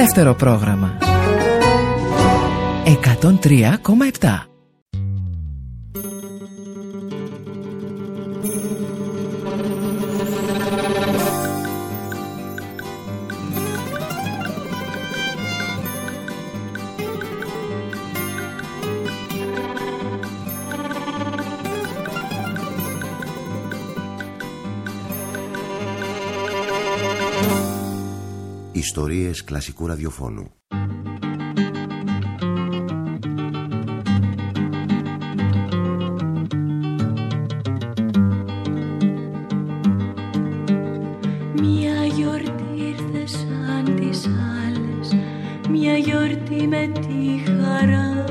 Δεύτερο πρόγραμμα 103,7. Ιστορίες κλασικού ραδιοφώνου. Μια γιορτή ήρθε σαν τις άλλες, μια γιορτή με τη χαρά.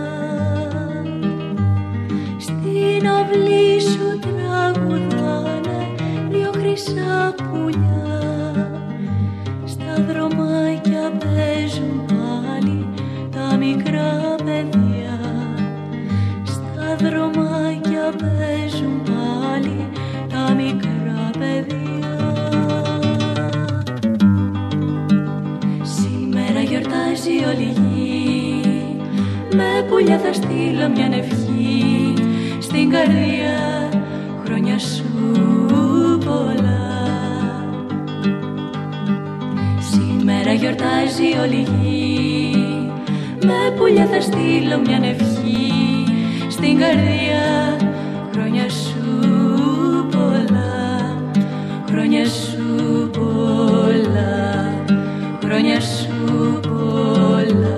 Στην αυλή σου τραγουδάνε δυο χρυσά πουλιά. Στα δρομάκια παίζουν πάλι τα μικρά παιδιά. Στα δρομάκια παίζουν πάλι τα μικρά παιδιά. Σήμερα γιορτάζει όλη η γη, με πουλιά θα στείλω μια ευχή. Στην καρδιά χρόνια σου πολλά. Σήμερα γιορτάζει όλη η γη, με πουλιά θα στείλω μια ευχή. Στην καρδιά χρόνια σου πολλά, χρόνια σου πολλά, χρόνια σου πολλά.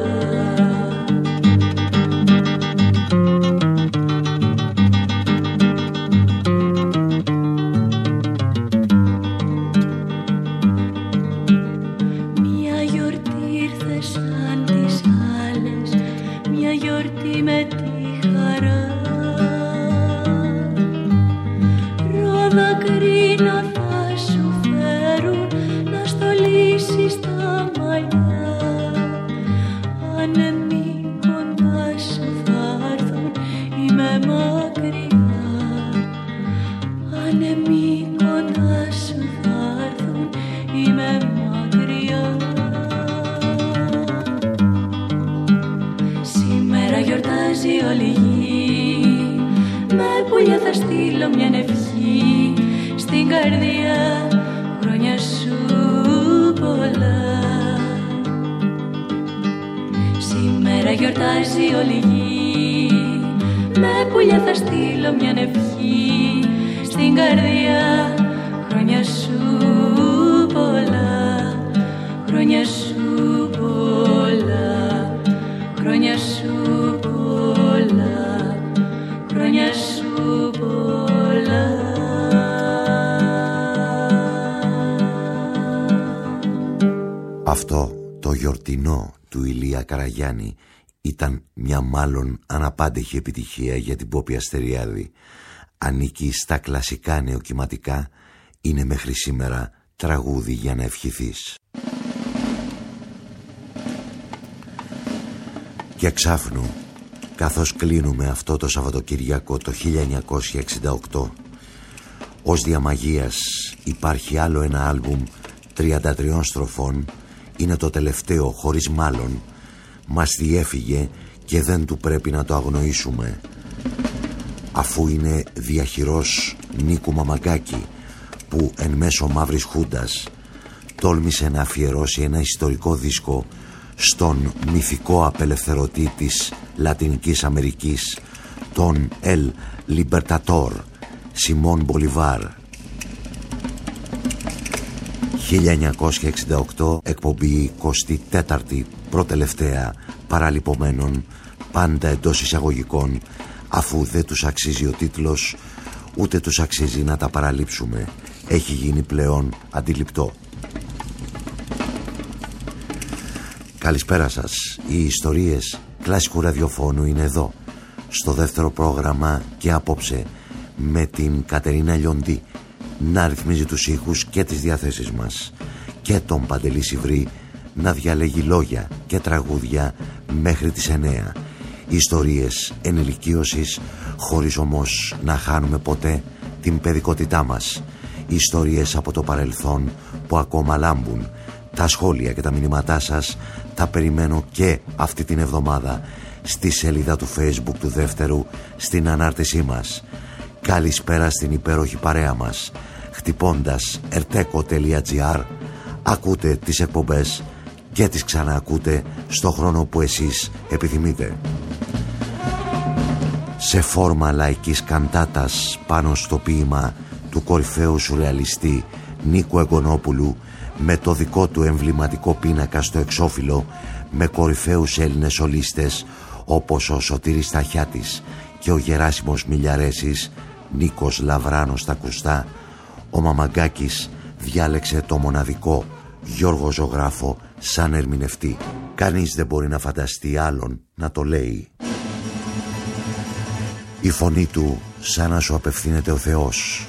Αυτό το γιορτινό του Ηλία Καραγιάννη ήταν μια μάλλον αναπάντεχη επιτυχία για την Πόπη Αστεριάδη. Ανήκει στα κλασικά νεοκυματικά, είναι μέχρι σήμερα τραγούδι για να ευχηθείς. Και εξάφνου, καθώς κλείνουμε αυτό το Σαββατοκυριακό το 1968, ως διαμαγείας υπάρχει άλλο ένα άλμπουμ 33 στροφών. Είναι το τελευταίο, χωρίς μάλλον. Μας διέφυγε και δεν του πρέπει να το αγνοήσουμε. Αφού είναι διαχειρός Νίκου Μαμαγκάκη, που εν μέσω μαύρης χούντας τόλμησε να αφιερώσει ένα ιστορικό δίσκο στον μυθικό απελευθερωτή της Λατινικής Αμερικής, τον El Libertador, Σιμών Μπολιβάρ. 1968, εκπομπή 24η, προτελευταία, παραλειπομένων, πάντα εντός εισαγωγικών, αφού δεν τους αξίζει ο τίτλος, ούτε τους αξίζει να τα παραλείψουμε. Έχει γίνει πλέον αντιληπτό. Καλησπέρα σας. Οι ιστορίες κλασικού ραδιοφώνου είναι εδώ, στο δεύτερο πρόγραμμα, και απόψε με την Κατερίνα Λιοντή να ρυθμίζει τους ήχους και τις διαθέσεις μας, και τον Παντελή Σιβρή να διαλέγει λόγια και τραγούδια μέχρι τις 9. Ιστορίες ενηλικίωσης, χωρίς όμως να χάνουμε ποτέ την παιδικότητά μας. Ιστορίες από το παρελθόν που ακόμα λάμπουν, Τα σχόλια και τα μηνύματά σας τα περιμένω και αυτή την εβδομάδα στη σελίδα του Facebook του Δεύτερου, στην ανάρτησή μας. Καλησπέρα στην υπέροχη παρέα μας. Χτυπώντας erteco.gr ακούτε τις εκπομπές και τις ξαναακούτε στο χρόνο που εσείς επιθυμείτε. Σε φόρμα λαϊκής καντάτας πάνω στο ποίημα του κορυφαίου σουρεαλιστή Νίκου Εγκονόπουλου, με το δικό του εμβληματικό πίνακα στο εξώφυλλο, με κορυφαίους Έλληνες σολίστες όπως ο Σωτήρης Σταχιάτης και ο Γεράσιμος Μιλιαρέσης, Νίκος Λαβράνος στα ακουστά, ο Μαμαγκάκης διάλεξε το μοναδικό Γιώργο Ζωγράφο σαν ερμηνευτή. Κανείς δεν μπορεί να φανταστεί άλλον να το λέει. Η φωνή του σαν να σου απευθύνεται ο Θεός.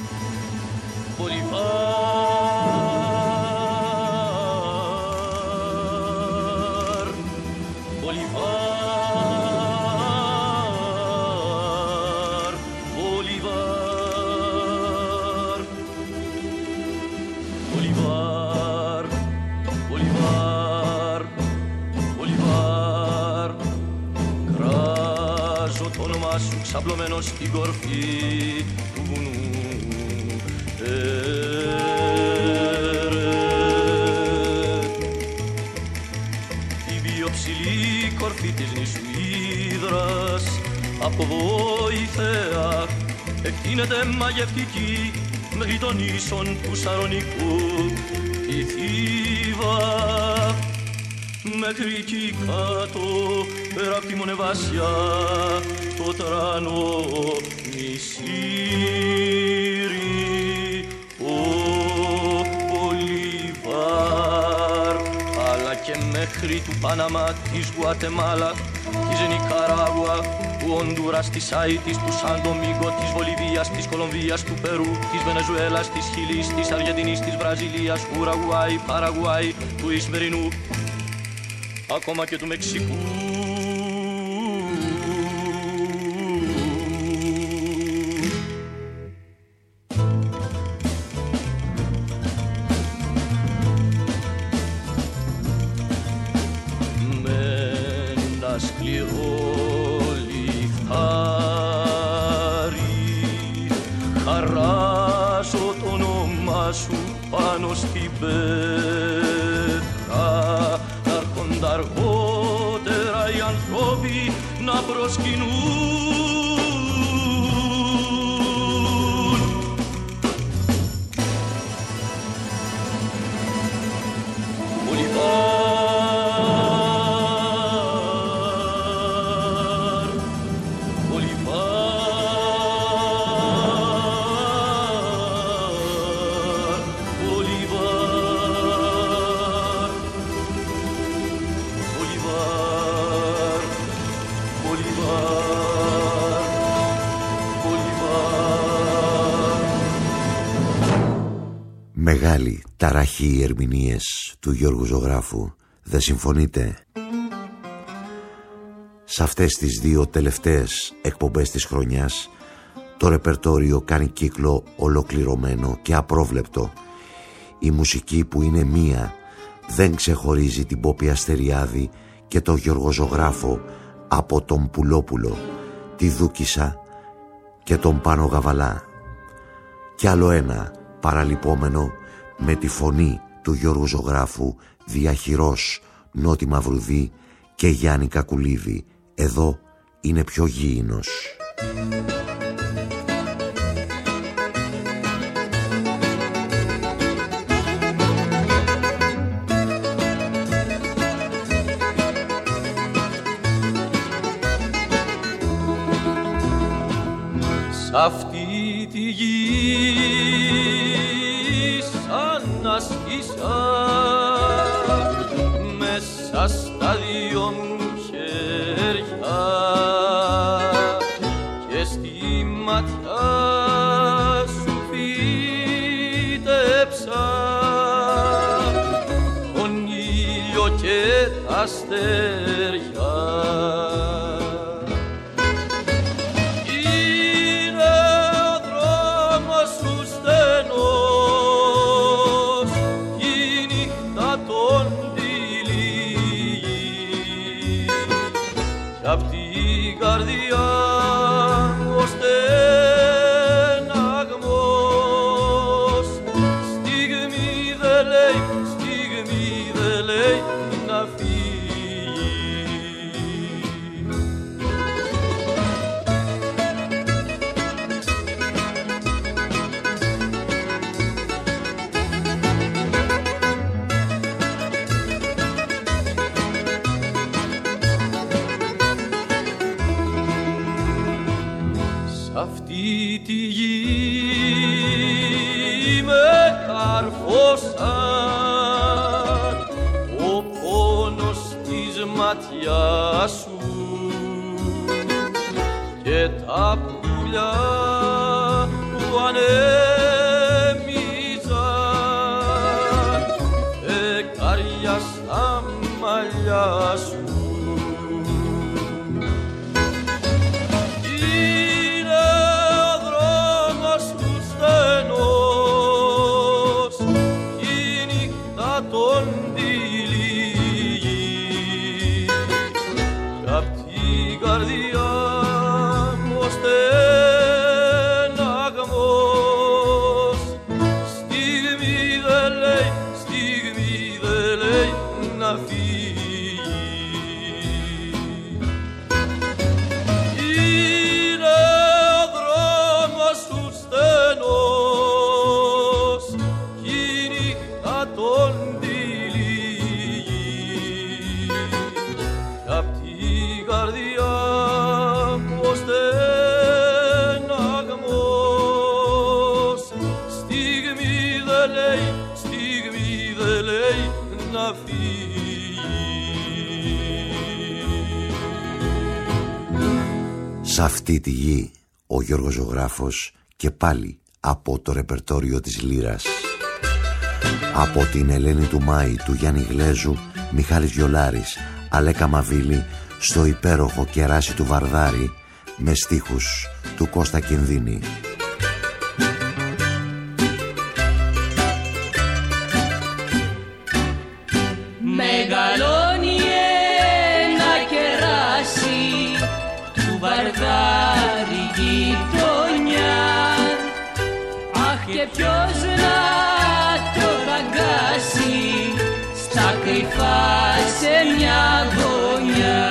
Ξαπλωμένος στην κορφή του βουνού. Η βιοψηλή κορφή της νήσου Ύδρας από βοηθέα εκτείνεται μαγευτική μέχρι των ίσων του Σαρονικού. Η Θήβα μέχρι εκεί κάτω πέρα απ' τη Μονεβάσια το τρανό νησίρι, ο Μπολίβαρ, αλλά και μέχρι του Παναμά, της Γουατεμάλα, της Νικαράγουα, του Ονδούρας, της Άιτης, του Σαν Ντομίνγκο, της Βολιβίας, της Κολομβίας, του Περού, της Βενεζουέλας, της Χιλής, της Αργεντινής, της Βραζιλίας, Ουραγκουάη, Παραγουάη, του Ισημερινού, ακόμα και του Μεξικού. Χαράζω το όνομά σου πάνω στην πέτρα, να έρχονται αργότερα οι ανθρώποι να προσκυνούν. Μεγάλη ταραχή οι ερμηνείες του Γιώργου Ζωγράφου. Δεν συμφωνείτε? Σε αυτές τις δύο τελευταίες εκπομπές της χρονιάς το ρεπερτόριο κάνει κύκλο ολοκληρωμένο και απρόβλεπτο. Η μουσική που είναι μία δεν ξεχωρίζει την Πόπη Αστεριάδη και τον Γιώργο Ζωγράφο από τον Πουλόπουλο, τη Δούκισσα και τον Πάνο Γαβαλά. Κι άλλο ένα παραλυπόμενο με τη φωνή του Γιώργου Ζωγράφου, διαχειρός Νότι Μαυρουδή και Γιάννη Κακουλίδη. Εδώ είναι πιο γήινος. Σ' αυτή τη γη σαν να σκίσα μέσα στα δυο μου χέρια και στη ματιά σου φύτεψα τον ήλιο και τα αστέρια. Τον λέει, στιγμή δεν λέει να φύγει. Σ' αυτή τη γη με καρφώσαν ο πόνος της ματιάς σου και τα πουλιά που ανέμιζαν εκάρια στα μαλλιά σου. Σ' αυτή τη γη ο Γιώργος Ζωγράφος και πάλι από το ρεπερτόριο της λύρας. Από την Ελένη του Μάη, του Γιάννη Γλέζου, Μιχάλης Βιολάρης, Αλέκα Μαβίλη, στο υπέροχο Κεράσι του Βαρδάρη με στίχους του Κώστα Κινδύνη. Μεγαλώνει ένα κεράσι του Βαρδάρη γειτονιά, αχ και ποιος να το δαγκάσει στα κρυφά σε μια γωνιά.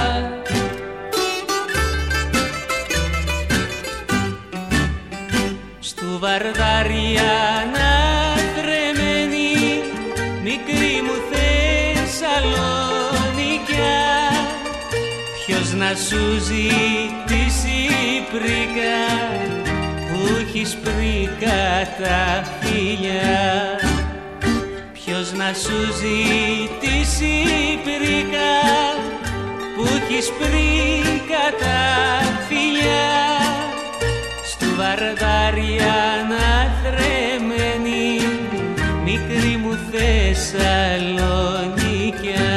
Στου Βαρδάρη ανατρεμένη μικρή μου Θεσσαλονικιά, ποιος να σου ζητήσει πρίκα που έχεις πρίκα τα φιλιά. Ποιος να σου ζητήσει πρίκα που έχεις πρίκα τα φιλιά. Στου Βαρδάρη ανατρεμένη μικρή μου Θεσσαλονικιά.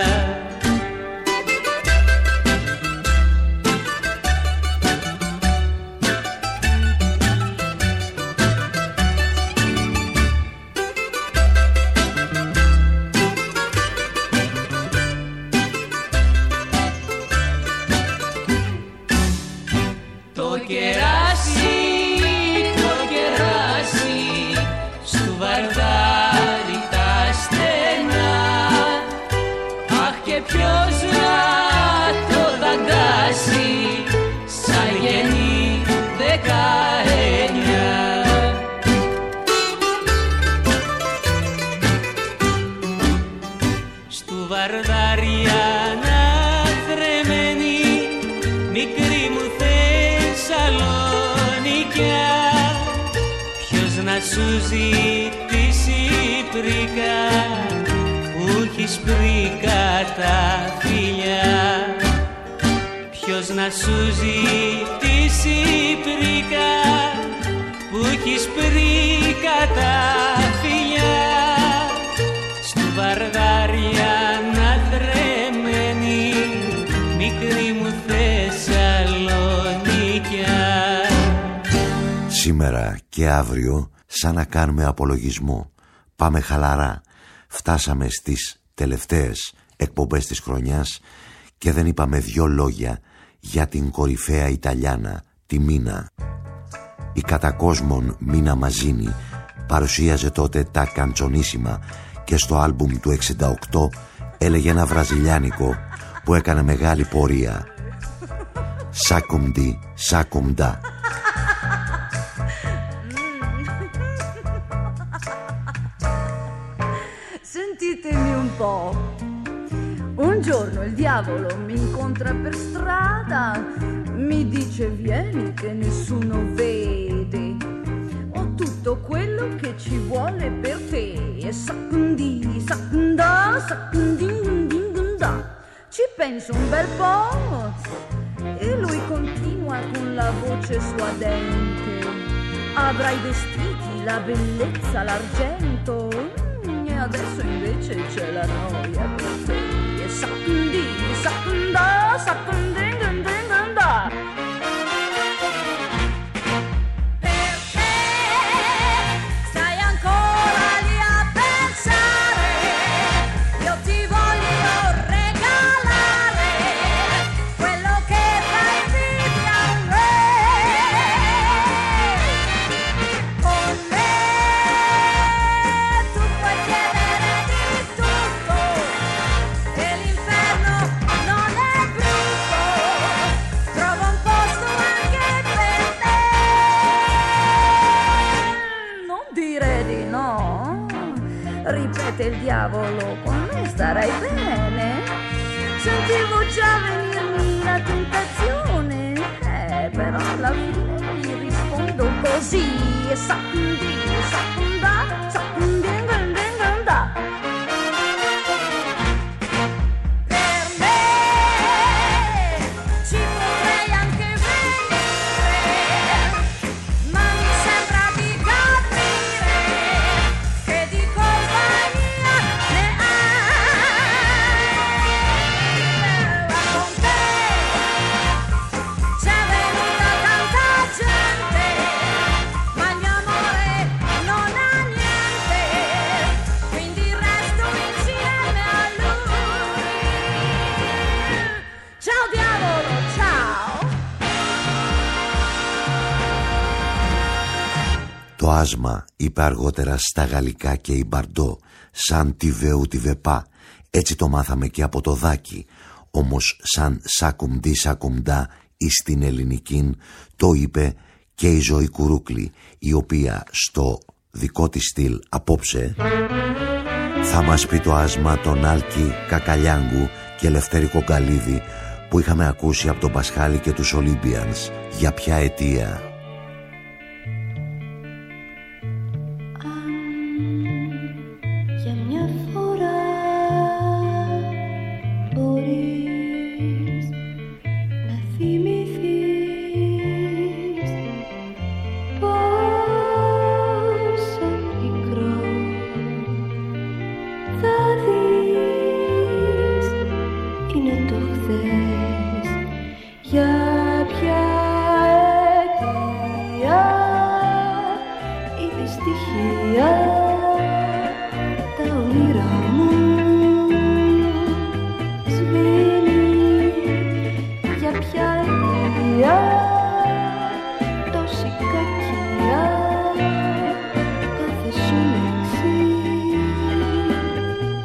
Σου ζητήσει πρίκα που έχεις πρίκα τα φιλιά. Ποιος να σου ζητήσει πρίκα που έχεις πρίκα τα φιλιά. Στου Βαρδάρη ανατρεμένη μικρή μου Θεσσαλονικιά. Σήμερα και αύριο, σαν να κάνουμε απολογισμό, πάμε χαλαρά. Φτάσαμε στις τελευταίες εκπομπές της χρονιάς και δεν είπαμε δυο λόγια για την κορυφαία Ιταλιάνα, τη Μίνα. Η κατά κόσμον Μίνα Μαζίνη παρουσίαζε τότε τα καντσονίσιμα και στο άλμπουμ του 68 έλεγε ένα βραζιλιάνικο που έκανε μεγάλη πορεία. Σάκουμντι, σάκουμντα. Sentitemi un po'. Un giorno il diavolo mi incontra per strada, mi dice vieni che nessuno vede, ho tutto quello che ci vuole per te, e saccundi, saccunda, saccundindindunda. Ci penso un bel po' e lui continua con la voce suadente, avrai i vestiti, la bellezza, l'argento, e adesso invece c'è la noia per te. E saccundi, saccunda, saccundindindindunda. Perché stai ancora lì a pensare? Io ti voglio regalare quello che fa invidia a me. Con me tu puoi chiedere di tutto e l'inferno non è brutto, trova un posto anche per te. Non dire di no, ripete il diavolo, con me starai bene. Sentivo già venirmi la tentazione, però alla fine gli rispondo così, e saccundi, saccunda, saccundindindindunda. Per me ci potrei anche venire, ma mi sembra di capire che di colpa mia ne hai. Ma con te c'è venuta tanta gente, ma il mio amore non ha niente, quindi resto insieme a lui. Ciao diavolo, ciao. Το άσμα είπε αργότερα στα γαλλικά και η Μπαρντό, σαν τη Βεού τη Βεπά. Έτσι το μάθαμε και από το Δάκη. Όμως σαν σάκουμντι σάκουμντα ή στην ελληνική το είπε και η Ζωή Κουρούκλη, η οποία στο δικό της στυλ απόψε θα μας πει το άσμα των Άλκη Κακαλιάγκου και Λευτέρη Κογκαλίδη που είχαμε ακούσει από τον Πασχάλη και τους Olympians. Για ποια αιτία? Για μια φορά μπορείς να θυμηθείς πόσο μικρό θα δεις είναι το χθες. Για ποια αιτία η δυστυχία τα όνειρά μου σβήνει. Για ποια αιτία τόση κακία κάθε σου λέξη.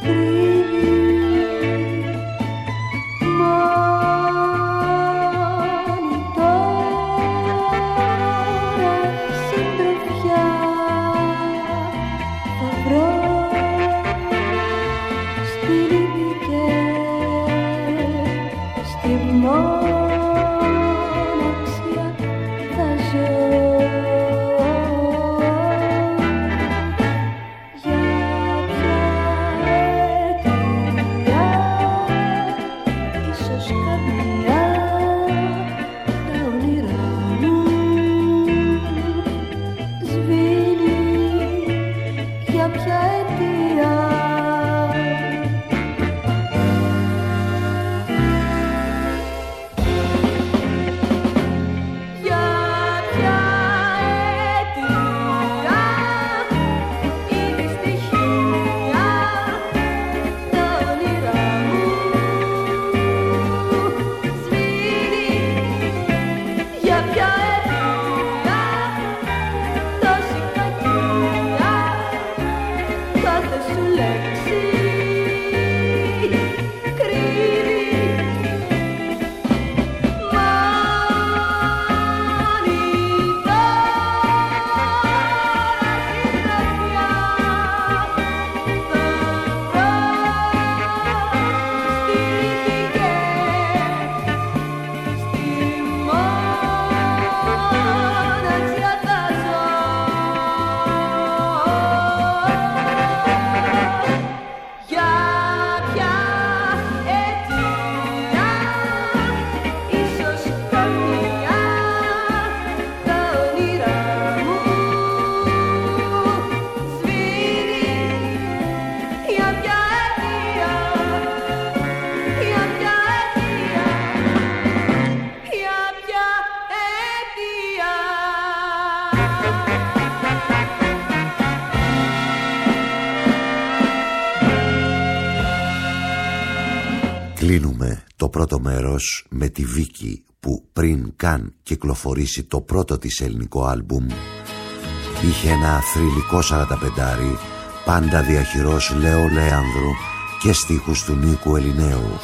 Κλείνουμε το πρώτο μέρος με τη Βίκη που πριν καν κυκλοφορήσει το πρώτο της ελληνικό άλμπουμ είχε ένα θρυλικό 45άρι, πάντα διαχειρός Λέο Λέανδρου και στίχους του Νίκου Ελληνέου.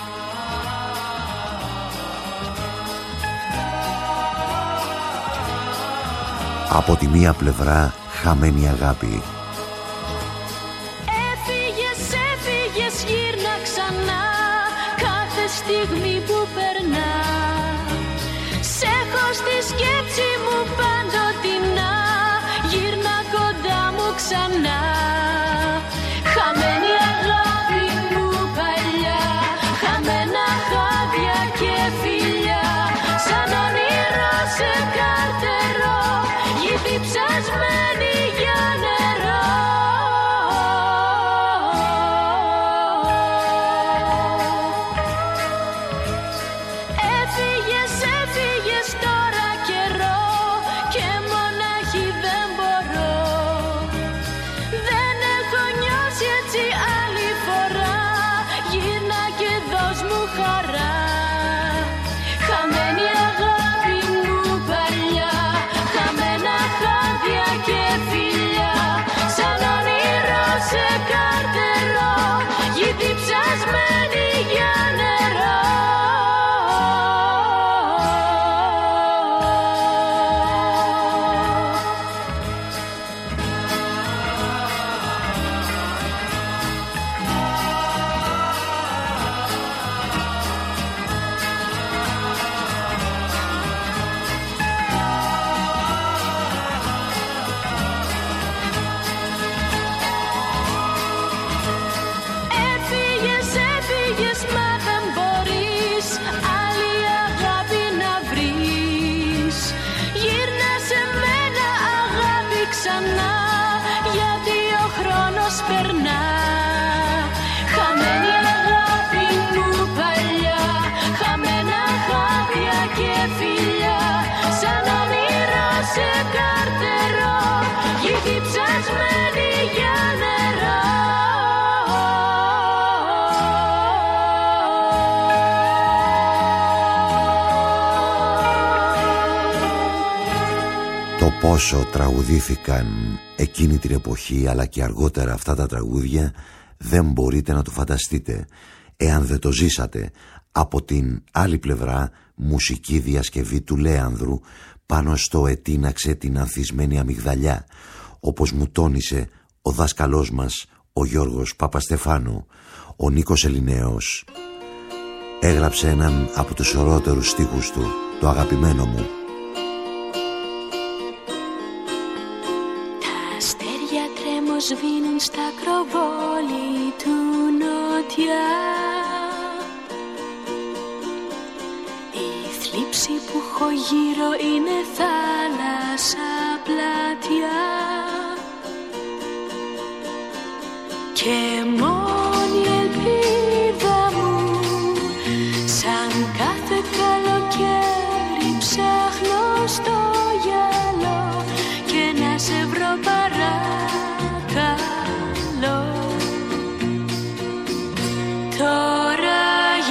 Από τη μία πλευρά χαμένη αγάπη. Έφυγες, γύρνα ξανά κάθε στιγμή που περνά. Σ' έχω στη σκέψη μου παντοτινά, γύρνα κοντά μου ξανά. Χαμένη αγάπη μου παλιά, χαμένα χάδια και φιλιά, σαν όνειρο σε καρτερό, γη ψασμένη για νερό. Έφυγες τώρα καιρό και μονάχη δεν μπορώ. Δεν έχω νιώσει έτσι άλλη φορά, γύρνα και δώσ' μου χαρά. Χαμένη αγάπη μου παλιά, χαμένα χάδια και φιλιά, σαν όνειρο σε καρτερό, γη διψασμένη για νερό. Έφυγες, μα δεν μπορείς άλλη αγάπη να βρεις. Γύρνα σε μένα αγάπη ξανά, γιατί ο χρόνος περνά. Χαμένη αγάπη μου παλιά, χαμένα χάδια και φιλιά, σαν όνειρο σε καρτερό, γη διψασμένη για νερό. Το πόσο τραγουδήθηκαν εκείνη την εποχή αλλά και αργότερα αυτά τα τραγούδια δεν μπορείτε να το φανταστείτε εάν δεν το ζήσατε. Από την άλλη πλευρά μουσική διασκευή του Λέανδρου πάνω στο «Ετίναξε την ανθισμένη αμυγδαλιά», όπως μου τόνισε ο δάσκαλός μας ο Γιώργος Παπαστεφάνου. Ο Νίκος Ελληνέος έγραψε έναν από τους ωραιότερους στίχους του, το αγαπημένο μου. Σβήνουν στα κροβόλη του νότια, η θλίψη που έχω γύρω είναι θάλασσα πλάτια, και μόνη ελπίδα μου σαν κάθε καλοκαίρι ψάχνω στο γυαλό και να σε βρω παρά. Τώρα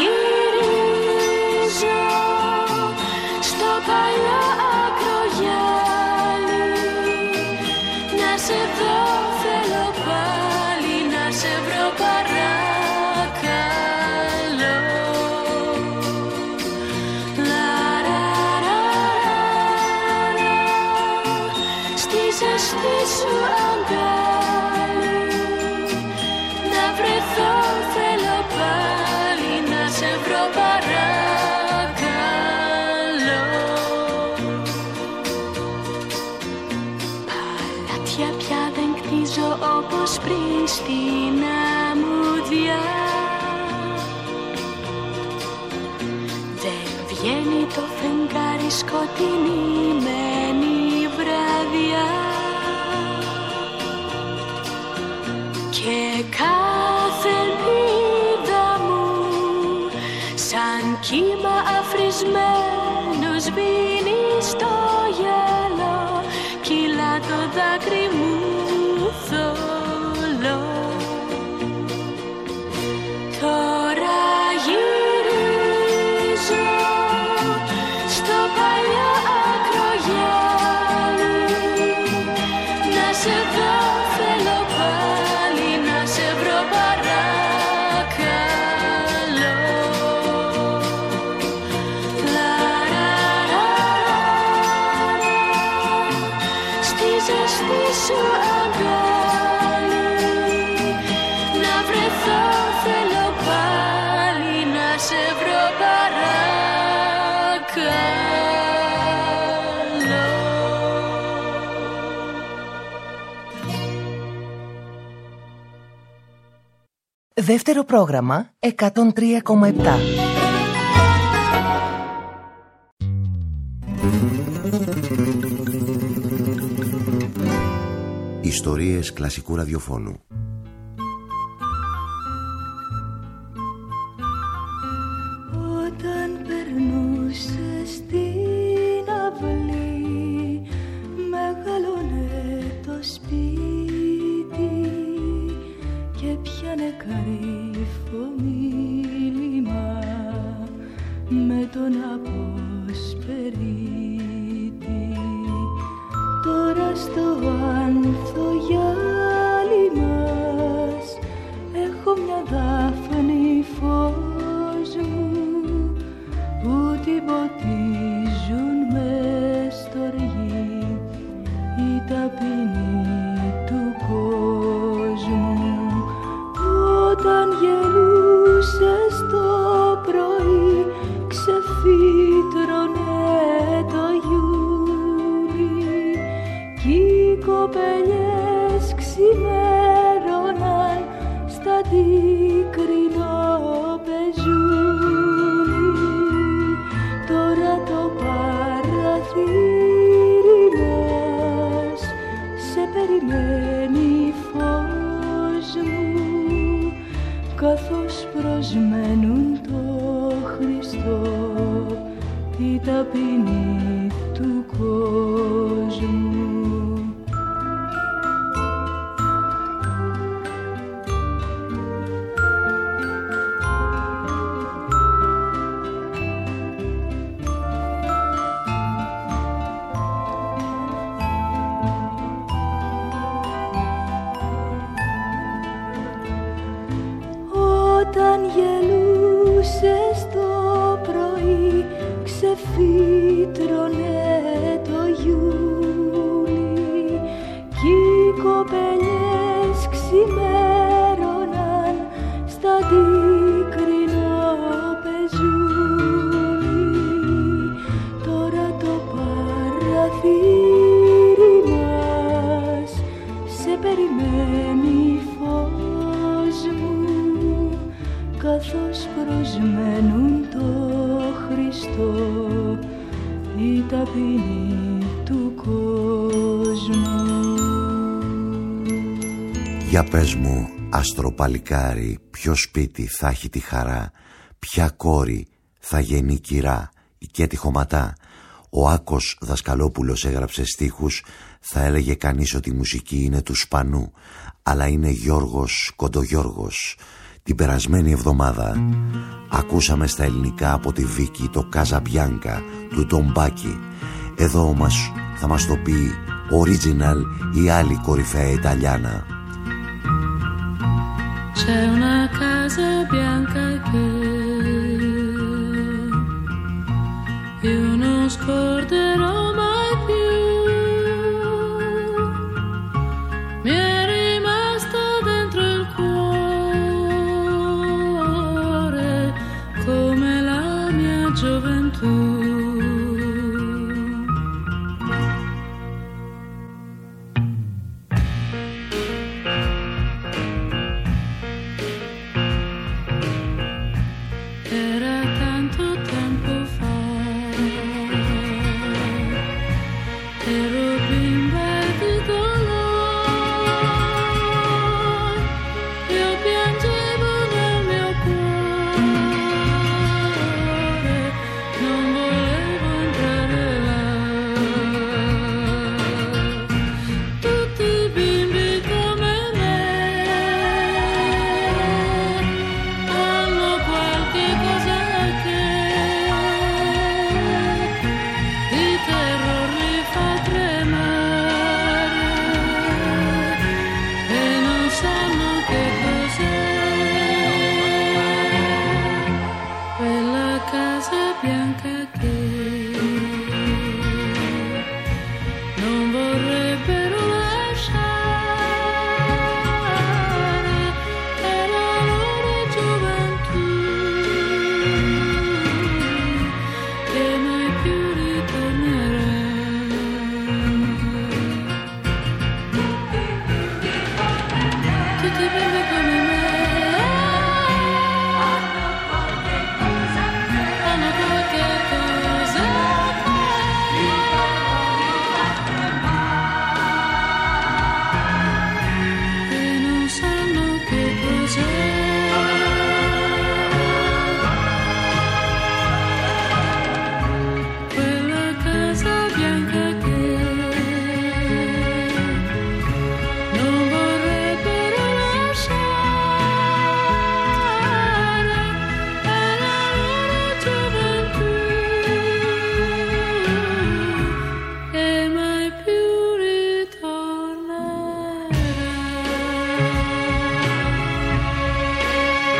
γυρίζω στο παλιό ακρογιάλι, να σε δω θέλω πάλι, να σε βρω παρακαλώ. Στη ζεστή σου αγκάλι να βρεθώ θέλω πάλι, να σε βρω παρακαλώ. Παλάτια πια δεν κτίζω όπως πριν στην αμμούδια, δεν βγαίνει το φεγγάρι σκοτεινημένη βράδια, και κάθε ελπίδα μου σαν κύμα αφρισμένο σβήνει στο γυαλό, κυλά το δάκρυ μου θολό. Τώρα γυρίζω Δεύτερο πρόγραμμα 103,7. Ιστορίες κλασικού ραδιοφώνου. Όταν περνούσε στην αυλή, μεγάλωνε το σπίτι και πιάνε καρύφο μίλημα με τον αποσπερίτη. Τώρα στο ανθογιάλι μας έχω μια δάφνη φως μου που την ποτίζουν μες στοργή οι ταπεινοί του κόσμου. Όταν γελούσες το πρωί ξεφύτρωνε το Ιούλι κι οι κοπελιές ξημέρωναν στα τίκρινο πεζούλι. Τώρα το παραθύρι μας σε περιμένει φως μου καθώς προσμένουν το Χριστό οι ταπεινοί του κόσμου. Όταν γελούσες το πρωί ξεφύτρωνε το Ιούλι κι οι κοπελιές ξημέρωναν στα τίκρινο πεζούλι. Τώρα το παραθύρι μας σε περιμένει φως μου καθώς προσμένουν το Χριστό οι ταπεινοί του κόσμου. Για πες μου, αστροπαλικάρι, ποιο σπίτι θα έχει τη χαρά, ποια κόρη θα γεννεί κυρά και τη χωματά. Ο Άκος Δασκαλόπουλος έγραψε στίχους, θα έλεγε κανείς ότι η μουσική είναι του Σπανού, αλλά είναι Γιώργος Κοντογιώργος. Την περασμένη εβδομάδα ακούσαμε στα ελληνικά από τη Βίκη το Καζαμπιάνκα του Ντομπάκη. Εδώ όμως θα μας το πει original η άλλη κορυφαία Ιταλιάνα. C'è una casa bianca che io non scorderò mai più. Mi è rimasta dentro il cuore come la mia gioventù. Era tanto tempo fa, ero bimba di dolore, io piangevo nel mio cuore, non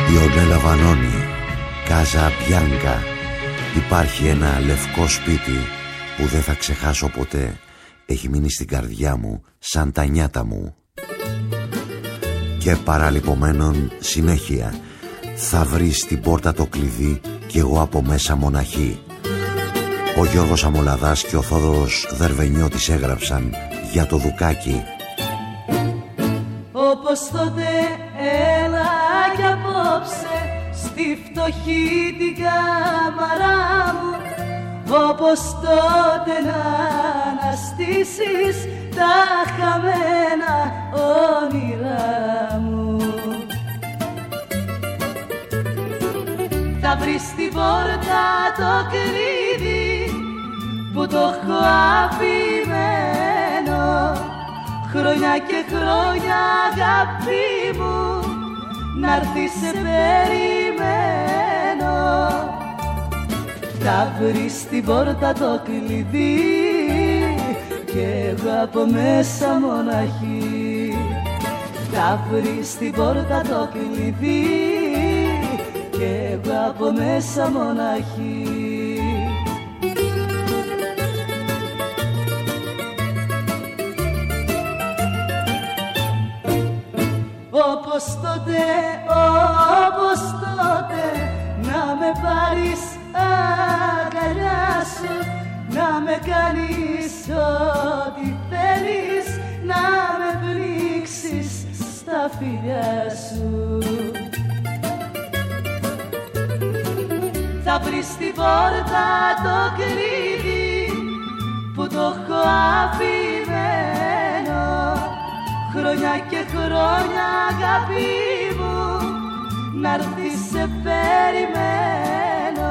Η Ορνέλα Βανόνι, Κάζα Μπιάνκα. Υπάρχει ένα λευκό σπίτι που δεν θα ξεχάσω ποτέ. Έχει μείνει στην καρδιά μου σαν τα νιάτα μου. Και παραλυπωμένων συνέχεια. Θα βρεις στην πόρτα το κλειδί κι εγώ από μέσα μοναχή. Ο Γιώργος Αμολαδάς και ο Θόδωρος Δερβενιώτης έγραψαν για το Δουκάκι. Όπως τότε έλα κι απόψε στη φτωχή την κάμαρά μου, όπως τότε να αναστήσεις τα χαμένα όνειρά μου. Θα βρεις στην πόρτα το κλειδί που το έχω αφημένο, χρόνια και χρόνια αγάπη μου, να'ρθεις σε περιμένω. Θα βρεις στην πόρτα το κλειδί και εγώ από μέσα μοναχή. Θα βρεις στην πόρτα το κλειδί και εγώ από μέσα μοναχή. Όπως τότε να με πάρεις αγκαλιά σου, να με κάνεις ό,τι θέλεις, να με πνίξεις στα φιλιά σου. Θα βρεις στην πόρτα το κλειδί που το έχω αφημένο, χρόνια και χρόνια αγάπη μου, να'ρθεις σε περιμένω.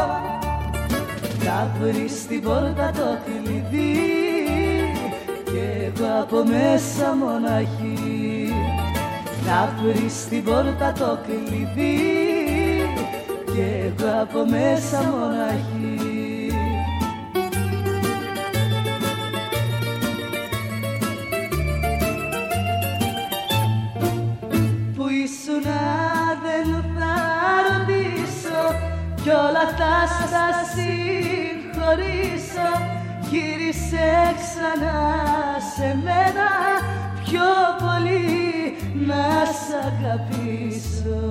Θα βρεις στην πόρτα το κλειδί και εγώ από μέσα μοναχή. Θα βρεις στην πόρτα το κλειδί και εγώ από μέσα μοναχή. Που ήσουνα δεν θα ρωτήσω κι όλα θα στα συγχωρήσω. Γύρισε ξανά σε μένα πιο πολύ να σ' αγαπήσω.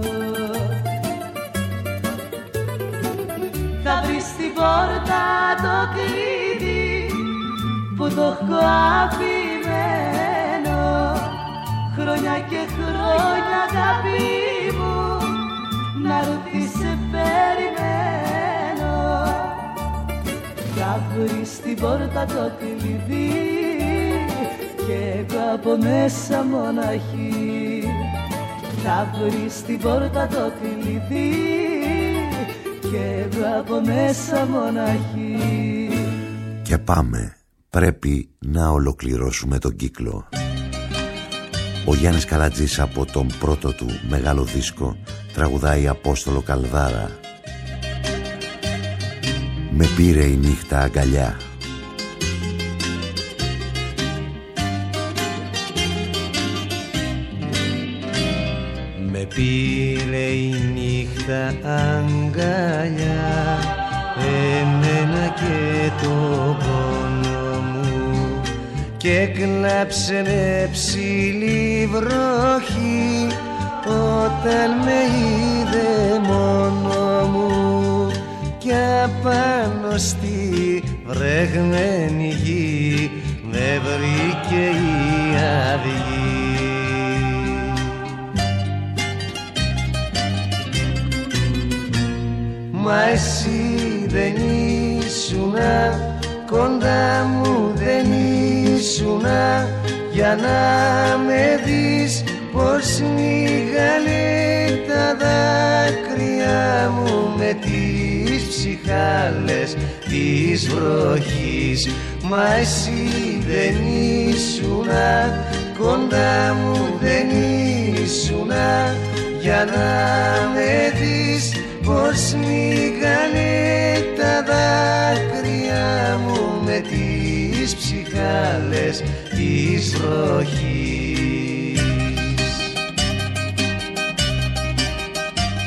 Θα βρεις στην πόρτα το κλειδί που το έχω αφημένο, χρόνια και χρόνια αγάπη μου, να'ρθεις σε περιμένω. Θα βρεις στην πόρτα το κλειδί και εγώ από μέσα μοναχή. Θα βρεις στην πόρτα το κλειδί και εγώ από μέσα μοναχή. Και πάμε. Πρέπει να ολοκληρώσουμε τον κύκλο. Ο Γιάννης Καλατζής από τον πρώτο του μεγάλο δίσκο τραγουδάει Απόστολο Καλδάρα. Με πήρε η νύχτα αγκαλιά. Με πήρε η νύχτα αγκαλιά, εμένα και το πόνο μου, και κλάψε με ψηλή βροχή όταν με είδε μόνο μου, κι απάνω στη βρεγμένη γη με βρήκε η αυγή. Μα εσύ δεν ήσουνα, κοντά μου δεν ήσουνα, για να με δεις πως μίγανε τα δάκρυα μου με τις ψυχάλες της βροχής. Μα εσύ δεν ήσουνα, κοντά μου δεν ήσουνα, για να με δεις πως μίγανε τα δάκρυα μου με τις ψυχάλες της βροχής.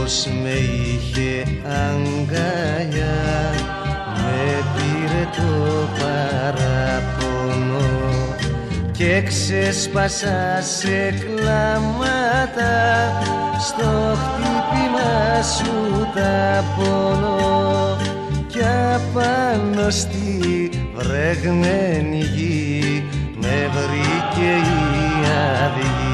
πως με είχε αγκαλιά, με πήρε το παραπονό και ξέσπασα σε κλάματα, στο χτύπημα σου τα πονώ κι απάνω στη βρεγμένη γη με βρήκε η αυγή.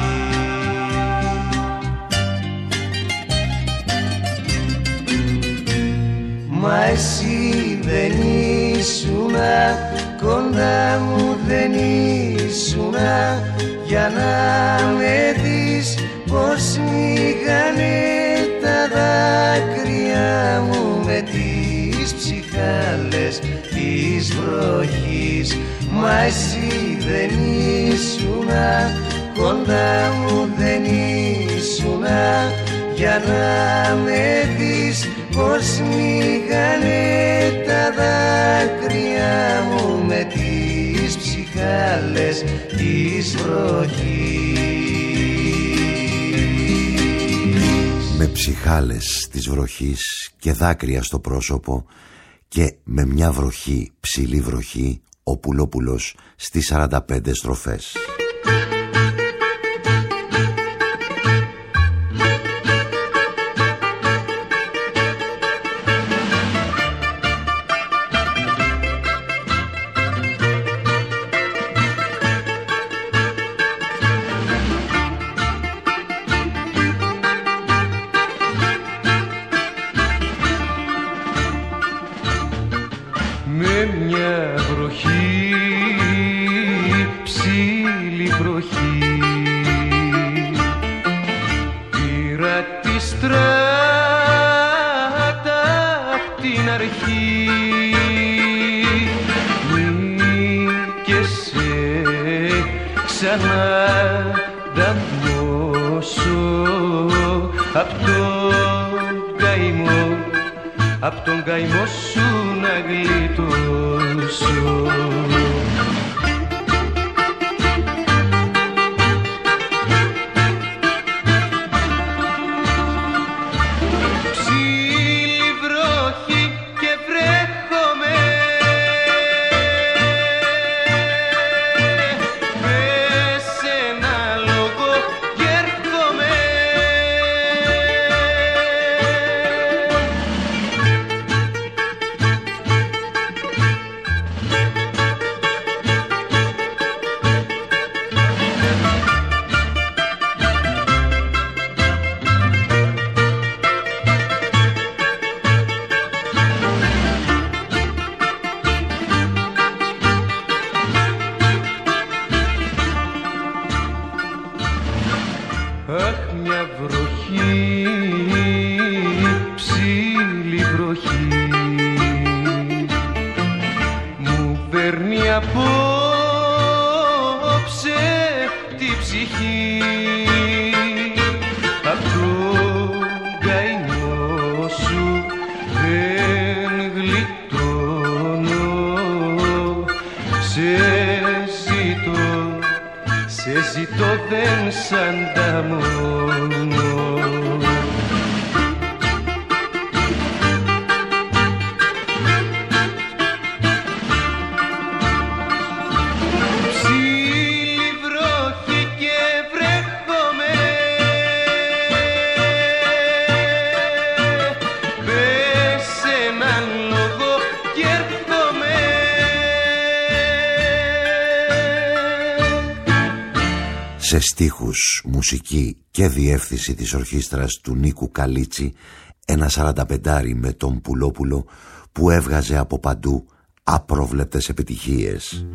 Μα εσύ δεν ήσουνα, κοντά μου δεν ήσουνα, για να με δεις πως μίγανε τα δάκρυα μου με τις ψυχάλες της βροχής. Μα εσύ δεν ήσουνα, κοντά μου δεν ήσουνα, για να με δεις πως μίγανε τα δάκρυα μου με τις ψυχάλες της βροχής. Με ψυχάλες της βροχής και δάκρυα στο πρόσωπο και με μια βροχή, ψηλή βροχή, ο Πουλόπουλος στις 45 στροφές. Απ' τον καημό σου να γλιτώσω. Ψήλη βροχή και βρέχομαι, μες σε ένα λόγο κι έρχομαι. Αχ, μια βροχή, ψήλη βροχή, μου παίρνει απόψε τη ψυχή. Απ' τον καημό σου δεν γλιτώνω, σε ζητώ δεν σ' ανταμώνω. Ψήλη βροχή και βρέχομαι, πες έναν λόγο κι έρχομαι. Σε στίχους, μουσική και διεύθυνση της ορχήστρας του Νίκου Καλίτσι, ένα 45 με τον Πουλόπουλο που έβγαζε από παντού απρόβλεπτες επιτυχίες.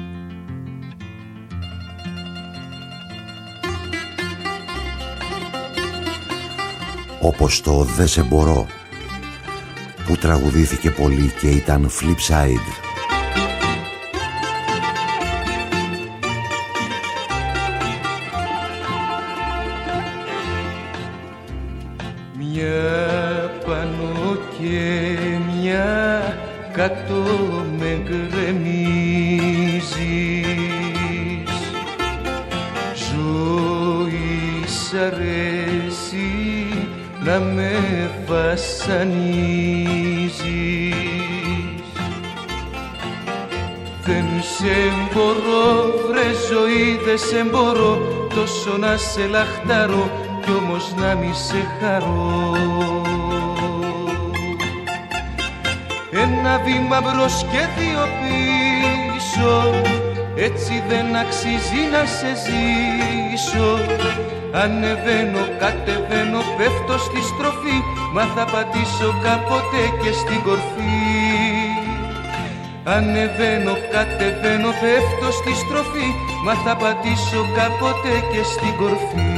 Όπως το «Δε σε μπορώ» που τραγουδήθηκε πολύ και ήταν flip side. Μια πάνω και μια κάτω με γκρεμίζεις, ζωή σ' αρέσει να με βασανίζεις. Δεν σε μπορώ, βρε ζωή, δεν σε μπορώ τόσο να σε λαχταρώ κι όμως να μη σε χαρώ. Ένα βήμα μπρος και δύο πίσω, έτσι δεν αξίζει να σε ζήσω. Ανεβαίνω, κατεβαίνω, πέφτω στη στροφή, μα θα πατήσω κάποτε και στην κορφή. Ανεβαίνω, κατεβαίνω, πέφτω στη στροφή, μα θα πατήσω κάποτε και στην κορφή.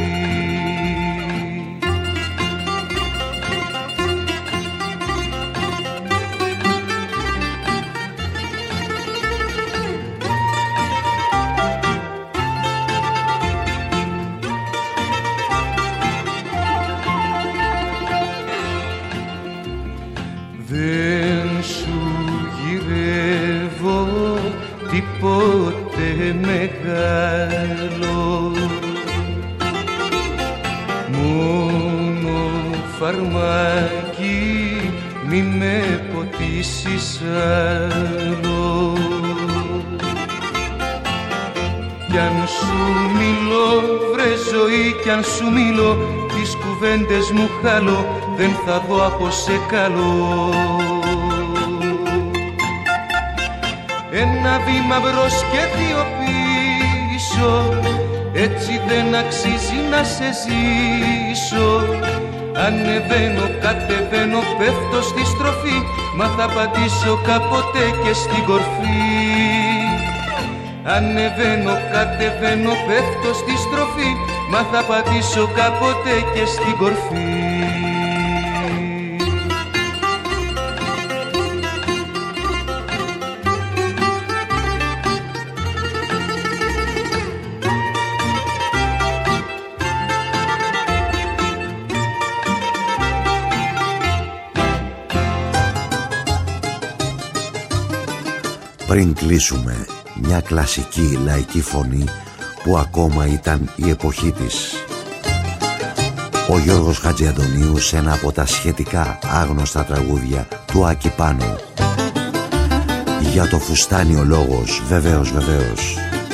Μου χάλω, δεν θα δω από σε καλό. Ένα βήμα μπρος και δύο πίσω, έτσι δεν αξίζει να σε ζήσω. Ανεβαίνω, κατεβαίνω, πέφτω στη στροφή, μα θα πατήσω κάποτε και στην κορφή. Ανεβαίνω, κατεβαίνω, πέφτω στη στροφή, μα θα πατήσω κάποτε και στην κορφή. Πριν κλείσουμε, μια κλασική λαϊκή φωνή που ακόμα ήταν η εποχή της. Ο Γιώργος Χατζιαντονίου σε ένα από τα σχετικά άγνωστα τραγούδια του Άκη Πάνου. Για το φουστάνι ο λόγος, βεβαίως, βεβαίως.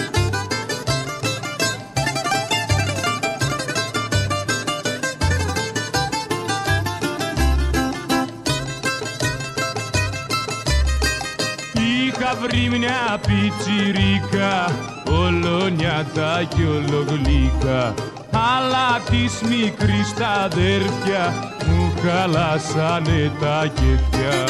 Είχα βρει μια πιτσιρίκα, ολονιάτα κι ολογλίκα, αλλά της μικρής τα αδέρφια μου χαλάσανε τα κεφιά.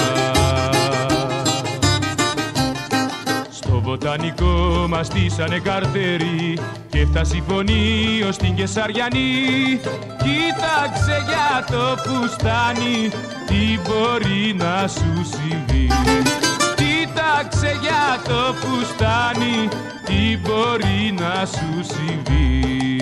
Στο βοτανικό μας στήσανε καρτέρι και έφτασε η φωνή ως την Κεσαριανή. Κοίταξε για το φουστάνι, τι μπορεί να σου συμβεί. Κοίταξε για το φουστάνι, τι μπορεί να σου συμβεί.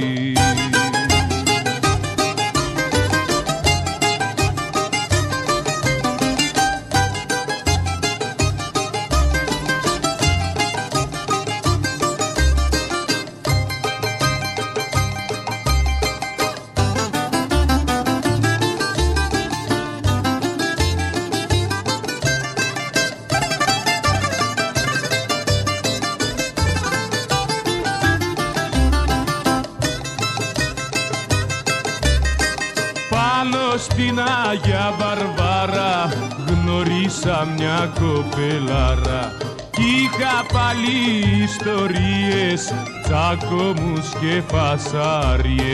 Στην Άγια Βαρβάρα γνωρίσα μια κοπελάρα. Είχα πάλι ιστορίες, τσάκωμους και φασάριες.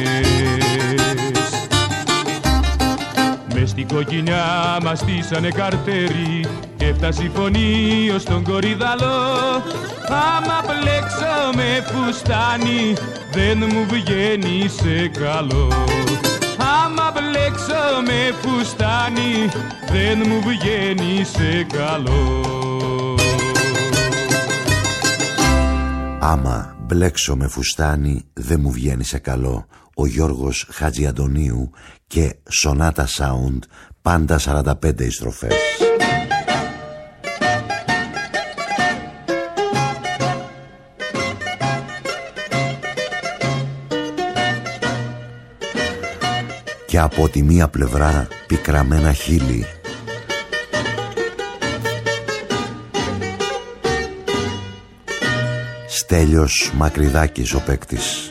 Μες στην κοκκινιά μας στήσανε καρτέρι και έφτασε η φωνή ως τον Κορυδαλό. Άμα μπλέξω με φουστάνι δεν μου βγαίνει σε καλό. Άμα μπλέξω με φουστάνι δεν μου βγαίνει σε καλό. Άμα μπλέξω με φουστάνι δεν μου βγαίνει σε καλό. Ο Γιώργος Χατζιαντονίου και Σονάτα Sound, πάντα 45 οι στροφές. και από τη μία πλευρά πικραμένα χείλη. Στέλιος Μακριδάκης ο παίκτης.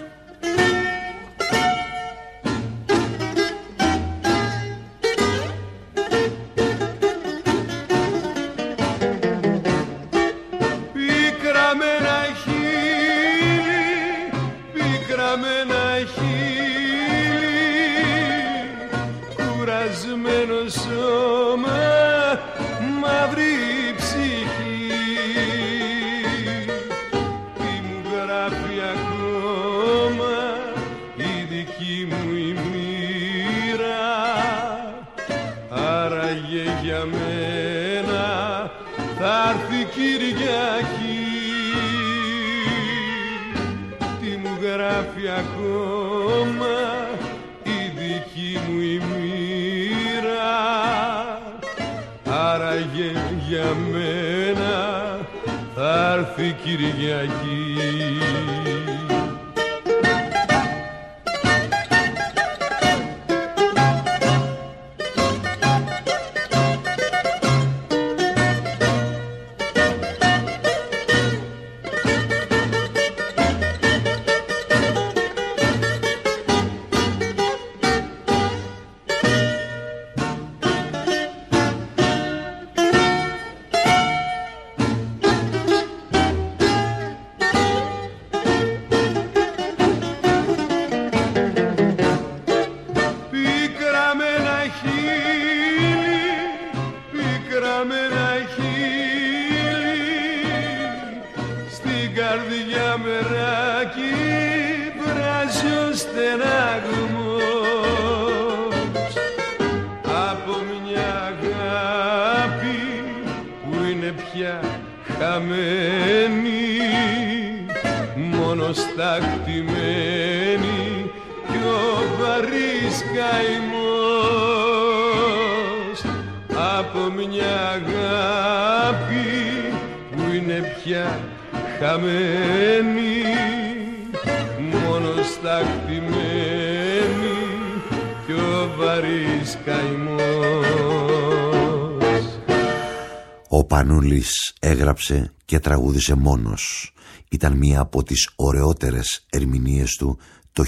Ο Πανούλης έγραψε και τραγούδισε μόνος. Ήταν μία από τις ωραιότερες ερμηνείες του το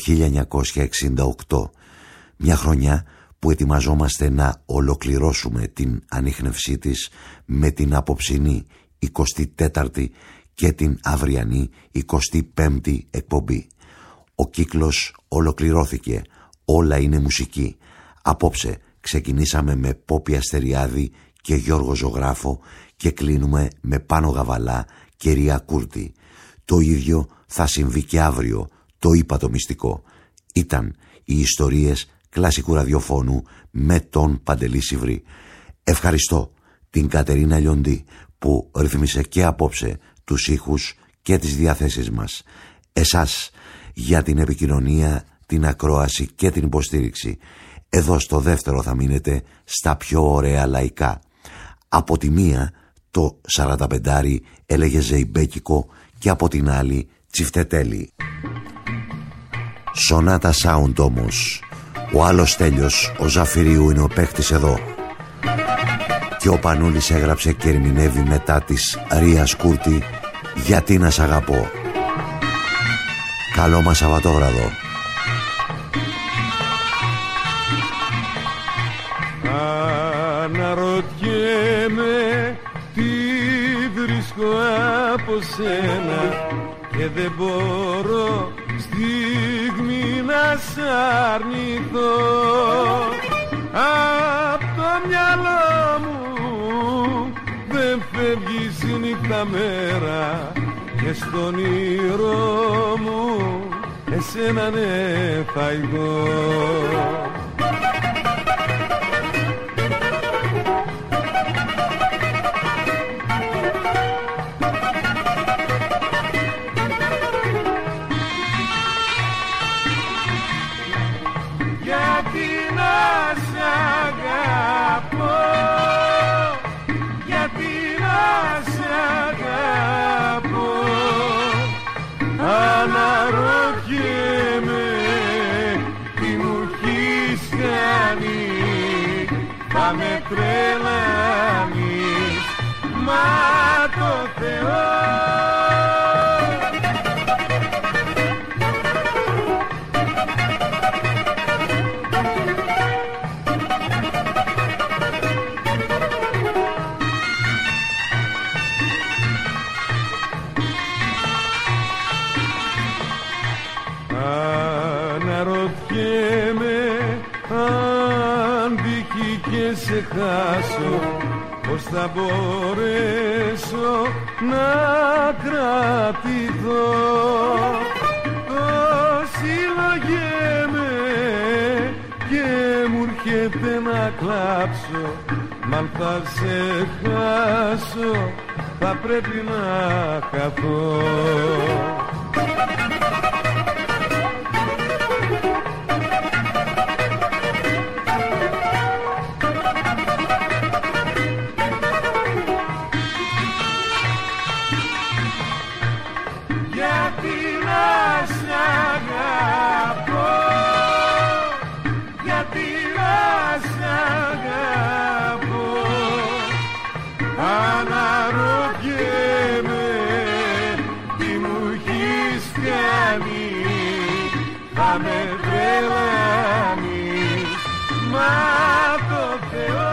1968. Μια χρονιά που ετοιμαζόμαστε να ολοκληρώσουμε την ανίχνευσή της με την απόψινή 24η και την αυριανή 25η εκπομπή. Ο κύκλος ολοκληρώθηκε. Όλα είναι μουσική. Απόψε ξεκινήσαμε με Πόπη Αστεριάδη και Γιώργο Ζωγράφο και κλείνουμε με Πάνο Γαβαλά και Ρία Κούρτη. Το ίδιο θα συμβεί και αύριο, το είπα το μυστικό. Ήταν οι ιστορίες κλασικού ραδιοφώνου με τον Παντελή Σιβρή. Ευχαριστώ την Κατερίνα Λιοντή που ρύθμισε και απόψε τους ήχους και τις διαθέσεις μας. Εσάς για την επικοινωνία, την ακρόαση και την υποστήριξη. Εδώ στο δεύτερο θα μείνετε στα πιο ωραία λαϊκά. Από τη μία το 45 έλεγε ζεϊμπέκικο και από την άλλη τσιφτετέλη. Σονάτα Sound όμως. Ο άλλος Στέλιος, ο Ζαφυρίου, είναι ο παίχτης εδώ. Και ο Πανούλης έγραψε και ερμηνεύει μετά της Ρίας Κούρτη «Γιατί να σ' αγαπώ». Καλό μας Σαββατόβραδο. Αναρωτιέμαι τι βρίσκω από σένα και δεν μπορώ στιγμή να σ' αρνηθώ. Απ' το μυαλό μου δεν φεύγεις νύχτα μέρα και στον όνειρό μου εσένα ναι θα ηγώ. Αναρωτιέμαι τι μου έχει θα με τρελάνεις, μα το Θεό. Σε χάσω, πως θα μπορέσω να κρατηθώ. Το συλλογέμαι και μου έρχεται να κλάψω, μ' αν θα σε χάσω θα πρέπει να χαθώ. Θα με τρελάνεις, μα το Θεό.